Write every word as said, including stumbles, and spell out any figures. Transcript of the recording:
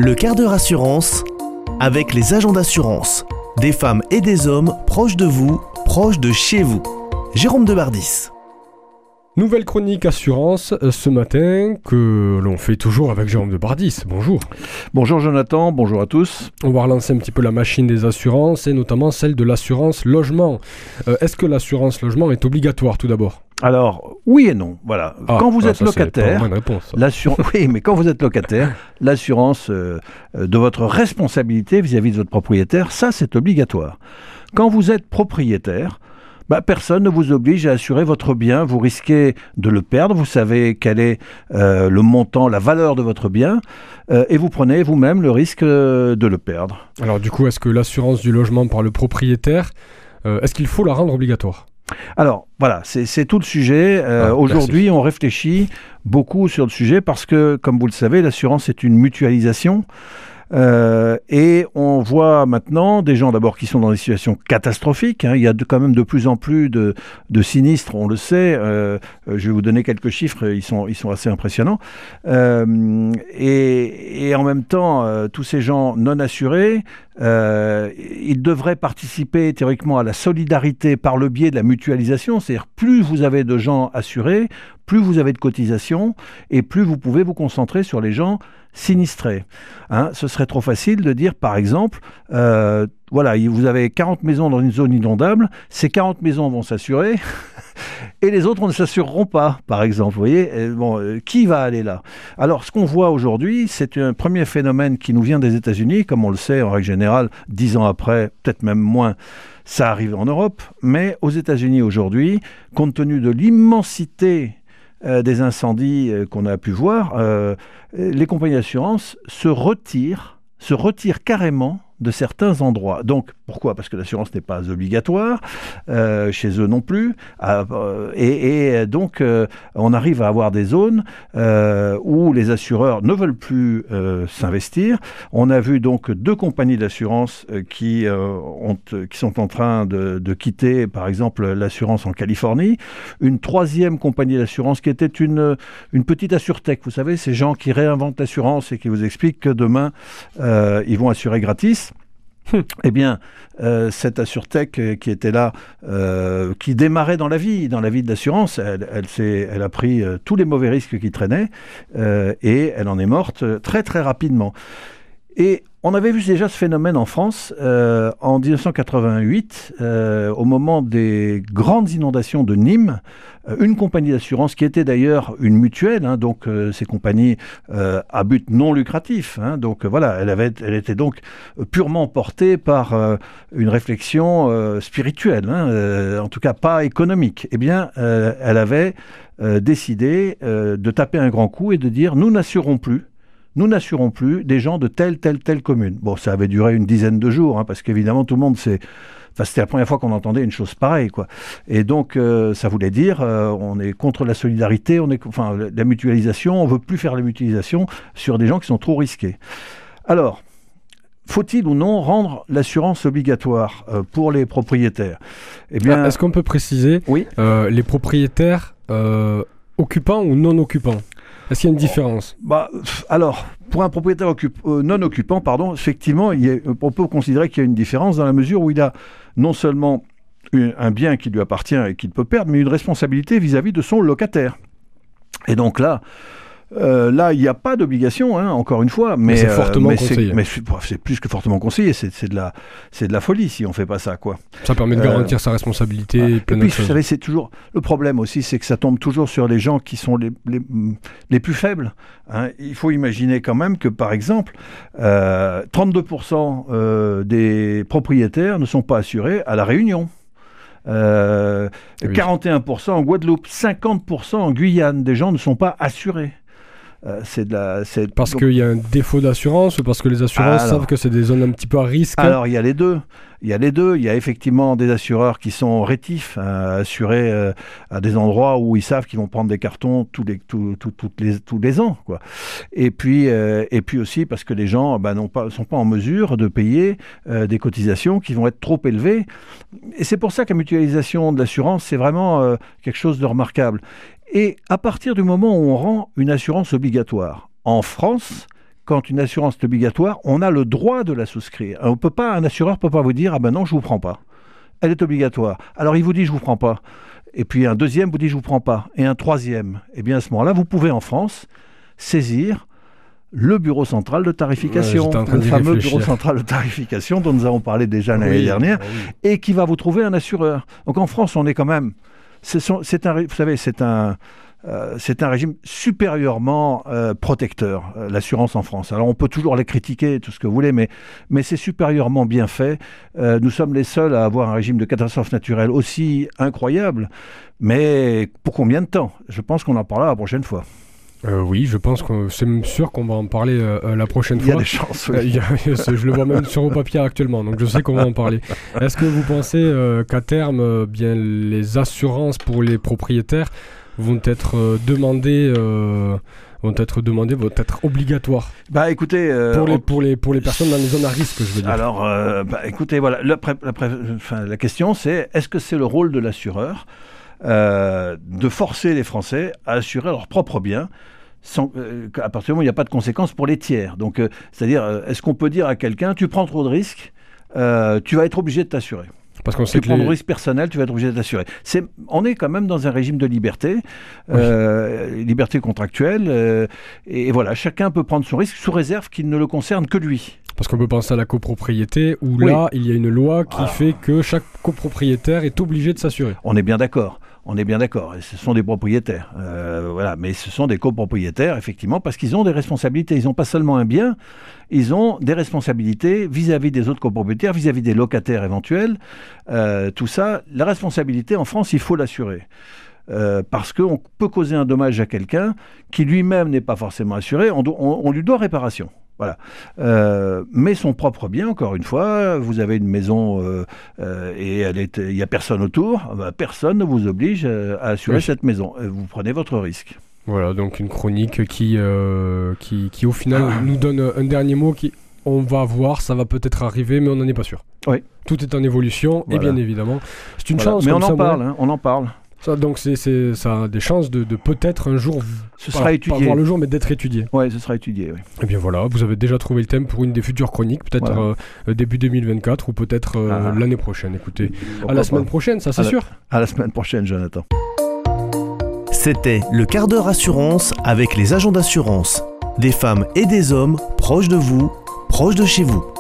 Le quart d'heure assurance avec les agents d'assurance. Des femmes et des hommes proches de vous, proches de chez vous. Jérôme Debardis. Nouvelle chronique assurance euh, ce matin que l'on fait toujours avec Jérôme Debardis. Bonjour. Bonjour Jonathan, bonjour à tous. On va relancer un petit peu la machine des assurances et notamment celle de l'assurance logement. Euh, est-ce que l'assurance logement est obligatoire tout d'abord ? Alors, oui et non, voilà. Ah, quand vous ah, êtes ça, locataire, c'est pas une réponse, l'assurance, oui, mais quand vous êtes locataire, l'assurance euh, de votre responsabilité vis-à-vis de votre propriétaire, ça c'est obligatoire. Quand vous êtes propriétaire, bah, personne ne vous oblige à assurer votre bien, vous risquez de le perdre, vous savez quel est euh, le montant, la valeur de votre bien, euh, et vous prenez vous-même le risque euh, de le perdre. Alors du coup, est-ce que l'assurance du logement par le propriétaire, euh, est-ce qu'il faut la rendre obligatoire ? Alors, voilà, c'est, c'est tout le sujet. Euh, ah, aujourd'hui, on réfléchit beaucoup sur le sujet parce que, comme vous le savez, l'assurance est une mutualisation. Euh, et on voit maintenant des gens d'abord qui sont dans des situations catastrophiques. Hein. Il y a de, quand même de plus en plus de, de sinistres, on le sait. Euh, je vais vous donner quelques chiffres, ils sont, ils sont assez impressionnants. Euh, et, et en même temps, euh, tous ces gens non assurés, euh, ils devraient participer théoriquement à la solidarité par le biais de la mutualisation. C'est-à-dire plus vous avez de gens assurés, plus vous avez de cotisations et plus vous pouvez vous concentrer sur les gens sinistrés. Hein, ce serait trop facile de dire, par exemple, euh, voilà, vous avez quarante maisons dans une zone inondable, ces quarante maisons vont s'assurer et les autres ne s'assureront pas, par exemple. Vous voyez, et bon, euh, qui va aller là ? Alors, ce qu'on voit aujourd'hui, c'est un premier phénomène qui nous vient des États-Unis, comme on le sait en règle générale, dix ans après, peut-être même moins. Ça arrive en Europe, mais aux États-Unis aujourd'hui, compte tenu de l'immensité Euh, des incendies euh, qu'on a pu voir, euh, les compagnies d'assurance se retirent, se retirent carrément de certains endroits. Donc, pourquoi ? Parce que l'assurance n'est pas obligatoire, euh, chez eux non plus, euh, et, et donc euh, on arrive à avoir des zones euh, où les assureurs ne veulent plus euh, s'investir. On a vu donc deux compagnies d'assurance euh, qui, euh, ont, qui sont en train de, de quitter, par exemple, l'assurance en Californie. Une troisième compagnie d'assurance qui était une, une petite assurtech, vous savez, ces gens qui réinventent l'assurance et qui vous expliquent que demain, euh, ils vont assurer gratis. Eh bien, euh, cette assurtech euh, qui était là, euh, qui démarrait dans la vie, dans la vie de l'assurance, elle, elle, s'est, elle a pris euh, tous les mauvais risques qui traînaient euh, et elle en est morte euh, très très rapidement. Et on avait vu déjà ce phénomène en France euh, en dix-neuf cent quatre-vingt-huit, euh, au moment des grandes inondations de Nîmes. Euh, une compagnie d'assurance qui était d'ailleurs une mutuelle, hein, donc euh, ces compagnies euh, à but non lucratif. Hein, donc euh, voilà, elle, avait, elle était donc purement portée par euh, une réflexion euh, spirituelle, hein, euh, en tout cas pas économique. Eh bien, euh, elle avait euh, décidé euh, de taper un grand coup et de dire « nous n'assurons plus ». Nous n'assurons plus des gens de telle, telle, telle commune. Bon, ça avait duré une dizaine de jours, hein, parce qu'évidemment, tout le monde s'est... Enfin, c'était la première fois qu'on entendait une chose pareille, quoi. Et donc, euh, ça voulait dire, euh, on est contre la solidarité, on est, enfin, la mutualisation, on ne veut plus faire la mutualisation sur des gens qui sont trop risqués. Alors, faut-il ou non rendre l'assurance obligatoire euh, pour les propriétaires ? Eh bien, est-ce qu'on peut préciser oui euh, les propriétaires euh, occupants ou non occupants ? Est-ce qu'il y a une différence ? bah, Alors, pour un propriétaire occup- euh, non occupant, pardon, effectivement, il y a, on peut considérer qu'il y a une différence dans la mesure où il a non seulement une, un bien qui lui appartient et qu'il peut perdre, mais une responsabilité vis-à-vis de son locataire. Et donc là, Euh, là, il n'y a pas d'obligation, hein, encore une fois, mais, mais c'est fortement euh, mais conseillé. C'est, mais c'est, c'est plus que fortement conseillé, c'est, c'est, de la, c'est de la folie si on ne fait pas ça, quoi. Ça permet de garantir euh, sa responsabilité. Ouais. Et plein puis, vous savez, c'est toujours le problème aussi, c'est que ça tombe toujours sur les gens qui sont les, les, les plus faibles. Hein. Il faut imaginer quand même que, par exemple, euh, trente-deux pour cent euh, des propriétaires ne sont pas assurés à La Réunion. Euh, oui. quarante et un pour cent en Guadeloupe, cinquante pour cent en Guyane, des gens ne sont pas assurés. Euh, c'est de la, c'est... Parce Donc... qu'il y a un défaut d'assurance ou parce que les assurances alors, savent que c'est des zones un petit peu à risque. Alors il y a les deux. Il y a les deux. Il y a effectivement des assureurs qui sont rétifs à assurer euh, à des endroits où ils savent qu'ils vont prendre des cartons tous les, tous, tous, tous les, tous les ans, quoi. Et puis, euh, et puis aussi parce que les gens bah, n'ont pas, sont pas en mesure de payer euh, des cotisations qui vont être trop élevées. Et c'est pour ça que la mutualisation de l'assurance, c'est vraiment euh, quelque chose de remarquable. Et à partir du moment où on rend une assurance obligatoire, en France, quand une assurance est obligatoire, on a le droit de la souscrire. On peut pas, un assureur ne peut pas vous dire « Ah ben non, je ne vous prends pas. Elle est obligatoire. » Alors il vous dit « Je ne vous prends pas. » Et puis un deuxième vous dit « Je ne vous prends pas. » Et un troisième. Et bien à ce moment-là, vous pouvez en France saisir le bureau central de tarification, ouais, le fameux réfléchir. bureau central de tarification dont nous avons parlé déjà l'année oui, dernière, oui. et qui va vous trouver un assureur. Donc en France, on est quand même... C'est, c'est un, vous savez, c'est un... Euh, c'est un régime supérieurement euh, protecteur, euh, l'assurance en France. Alors on peut toujours les critiquer, tout ce que vous voulez, mais, mais c'est supérieurement bien fait. Euh, nous sommes les seuls à avoir un régime de catastrophe naturelle aussi incroyable, mais pour combien de temps ? Je pense qu'on en parlera la prochaine fois. Euh, oui, je pense que c'est sûr qu'on va en parler euh, la prochaine fois. Il y a des chances, oui. Euh, il y a, je le vois même sur mon papier actuellement, donc je sais qu'on va en parler. Est-ce que vous pensez euh, qu'à terme, euh, bien, les assurances pour les propriétaires vont être euh, demandées, euh, vont être demandées, vont être obligatoires. Bah écoutez, euh, pour les on... pour les pour les personnes dans les zones à risque, je veux dire. Alors, euh, bah écoutez, voilà, la, pré- la, pré- enfin, la question c'est est-ce que c'est le rôle de l'assureur euh, de forcer les Français à assurer leurs propres biens sans, euh, à partir du moment où il n'y a pas de conséquences pour les tiers. Donc, euh, c'est-à-dire, euh, est-ce qu'on peut dire à quelqu'un tu prends trop de risques, euh, tu vas être obligé de t'assurer. Parce qu'on tu sait prends les... le risque personnel, tu vas être obligé de t'assurer. C'est, on est quand même dans un régime de liberté, oui. euh, liberté contractuelle, euh, et, et voilà, chacun peut prendre son risque sous réserve qu'il ne le concerne que lui. Parce qu'on peut penser à la copropriété, où oui. là, il y a une loi qui Alors, fait que chaque copropriétaire est obligé de s'assurer. On est bien d'accord. On est bien d'accord, et ce sont des propriétaires, euh, voilà. Mais ce sont des copropriétaires, effectivement, parce qu'ils ont des responsabilités. Ils n'ont pas seulement un bien, ils ont des responsabilités vis-à-vis des autres copropriétaires, vis-à-vis des locataires éventuels. Euh, tout ça, la responsabilité, en France, il faut l'assurer. Euh, parce qu'on peut causer un dommage à quelqu'un qui lui-même n'est pas forcément assuré, on, do- on, on lui doit réparation. Voilà. Euh, mais son propre bien, encore une fois, vous avez une maison euh, euh, et il n'y a personne autour, bah, personne ne vous oblige euh, à assurer oui. cette maison. Vous prenez votre risque. Voilà, donc une chronique qui, euh, qui, qui au final, ah. nous donne un dernier mot qui, on va voir, ça va peut-être arriver, mais on n'en est pas sûr. Oui. Tout est en évolution, voilà. Et bien évidemment, c'est une voilà. chance. Mais on en ça, parle, hein, on en parle. Ça, donc c'est, c'est, ça a des chances de, de peut-être un jour ce pas, sera étudié. pas voir le jour, mais d'être étudié. Oui, ce sera étudié. Oui. Et bien voilà, vous avez déjà trouvé le thème pour une des futures chroniques, peut-être voilà. euh, début deux mille vingt-quatre ou peut-être euh, ah. l'année prochaine. Écoutez, Pourquoi à la semaine pas. prochaine, ça c'est à sûr. La, à la semaine prochaine, Jonathan. C'était le quart d'heure assurance avec les agents d'assurance. Des femmes et des hommes proches de vous, proches de chez vous.